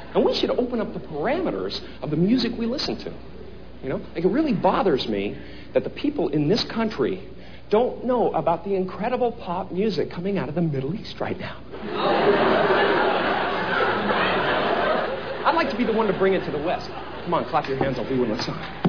And we should open up the parameters of the music we listen to. You know, like, it really bothers me that the people in this country don't know about the incredible pop music coming out of the Middle East right now. I'd like to be the one to bring it to the West. Come on, clap your hands, I'll do one of the song.